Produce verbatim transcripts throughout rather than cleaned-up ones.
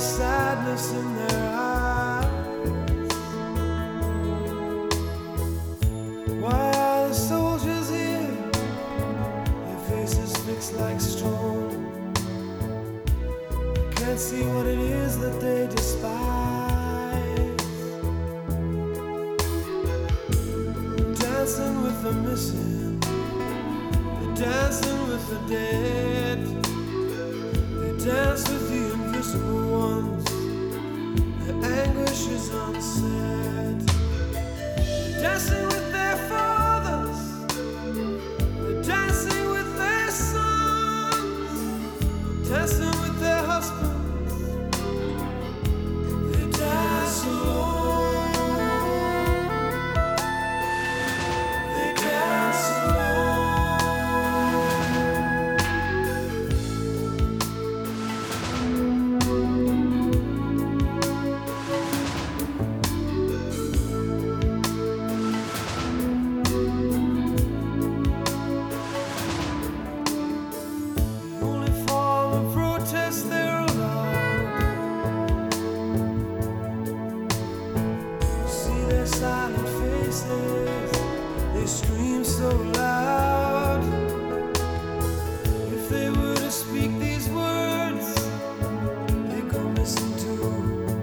sadness in their eyes. Why are the soldiers here? Their faces fixed like stone. Can't see what it is that they despise. Dancing with the missing, they're dancing with the dead. They dance with the invisible ones. Their anguish is unsaid. They're dancing with their fathers. They're dancing with their sons. Dancing with their husbands. They dance alone. They dance alone. Silent faces, they scream so loud. If they were to speak these words, they go missing too.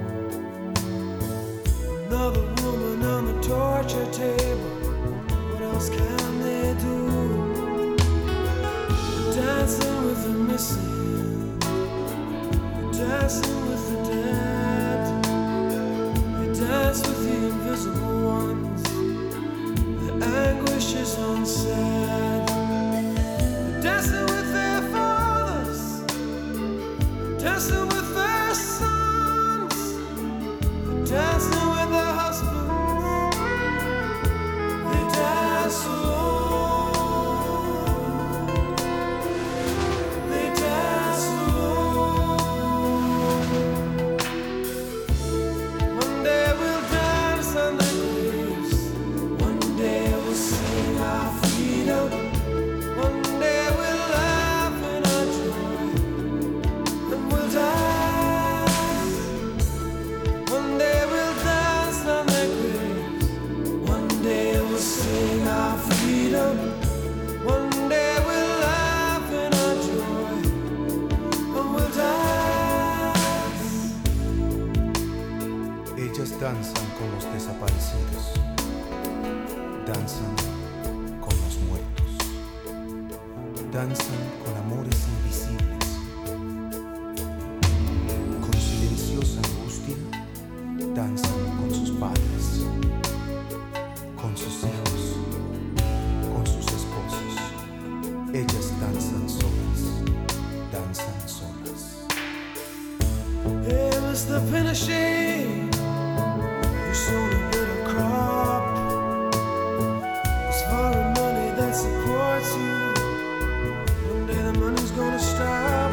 Another woman on the torture table, what else can they do? Dancing with the missing, dancing with the dead. They dance with the invisible ones. The anguish is unsaid. They're dancing with their fathers. They're dancing with their sons. They're dancing with their husbands. They dance alone. They dance alone. One day we'll dance on the graves. One day we'll sing our freedom. One day we'll laugh in our joy. And we'll die. One day we'll dance on their graves. One day we'll sing our freedom. One day we'll laugh in our joy. And we'll die. Ellas danzan con los desaparecidos, danzan con los muertos, danzan con amores invisibles, con silenciosa angustia, danzan con sus padres, con sus hijos, con sus esposos. Ellas danzan solas, danzan solas. Hey, Mister Pinochet, you sold a little crop. It's foreign money that supports you. One day the money's gonna stop.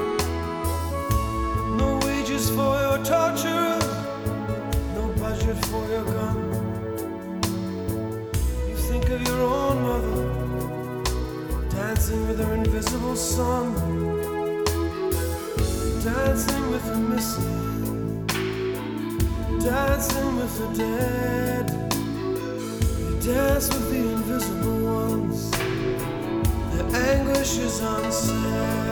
No wages for your torturers, no budget for your gun. You think of your own mother, dancing with her invisible son. Dancing with the missing, dancing with the dead. They dance with the invisible ones. Their anguish is unsaid.